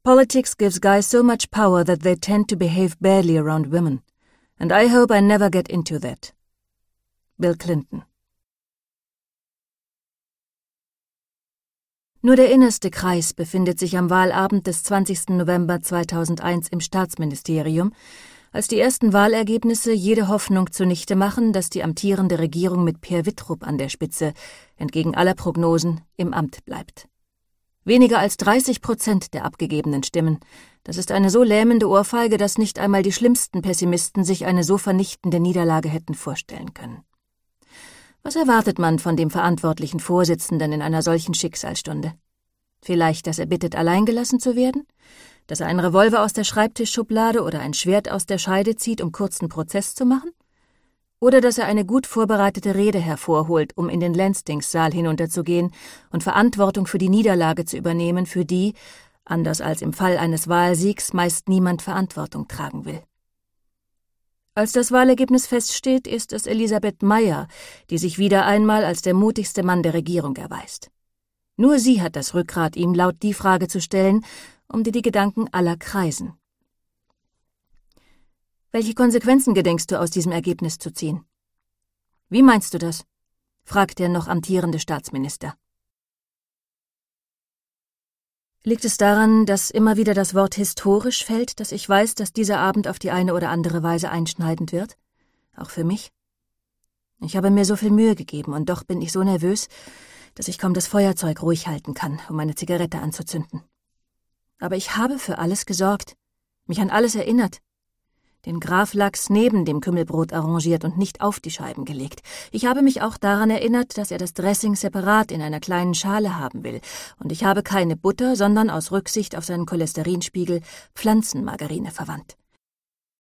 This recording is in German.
Politics gives guys so much power that they tend to behave badly around women. And I hope I never get into that. Bill Clinton. Nur der innerste Kreis befindet sich am Wahlabend des 20. November 2001 im Staatsministerium, als die ersten Wahlergebnisse jede Hoffnung zunichte machen, dass die amtierende Regierung mit Peer Wittrup an der Spitze, entgegen aller Prognosen, im Amt bleibt. Weniger als 30% der abgegebenen Stimmen. Das ist eine so lähmende Ohrfeige, dass nicht einmal die schlimmsten Pessimisten sich eine so vernichtende Niederlage hätten vorstellen können. Was erwartet man von dem verantwortlichen Vorsitzenden in einer solchen Schicksalsstunde? Vielleicht, dass er bittet, allein gelassen zu werden? Dass er einen Revolver aus der Schreibtischschublade oder ein Schwert aus der Scheide zieht, um kurzen Prozess zu machen? Oder dass er eine gut vorbereitete Rede hervorholt, um in den Lansdings-Saal hinunterzugehen und Verantwortung für die Niederlage zu übernehmen, für die, anders als im Fall eines Wahlsiegs, meist niemand Verantwortung tragen will. Als das Wahlergebnis feststeht, ist es Elisabeth Meyer, die sich wieder einmal als der mutigste Mann der Regierung erweist. Nur sie hat das Rückgrat, ihm laut die Frage zu stellen, um die Gedanken aller kreisen. Welche Konsequenzen gedenkst du aus diesem Ergebnis zu ziehen? Wie meinst du das? Fragt der noch amtierende Staatsminister. Liegt es daran, dass immer wieder das Wort historisch fällt, dass ich weiß, dass dieser Abend auf die eine oder andere Weise einschneidend wird? Auch für mich? Ich habe mir so viel Mühe gegeben und doch bin ich so nervös, dass ich kaum das Feuerzeug ruhig halten kann, um meine Zigarette anzuzünden. Aber ich habe für alles gesorgt, mich an alles erinnert. Den Graflachs neben dem Kümmelbrot arrangiert und nicht auf die Scheiben gelegt. Ich habe mich auch daran erinnert, dass er das Dressing separat in einer kleinen Schale haben will. Und ich habe keine Butter, sondern aus Rücksicht auf seinen Cholesterinspiegel Pflanzenmargarine verwandt.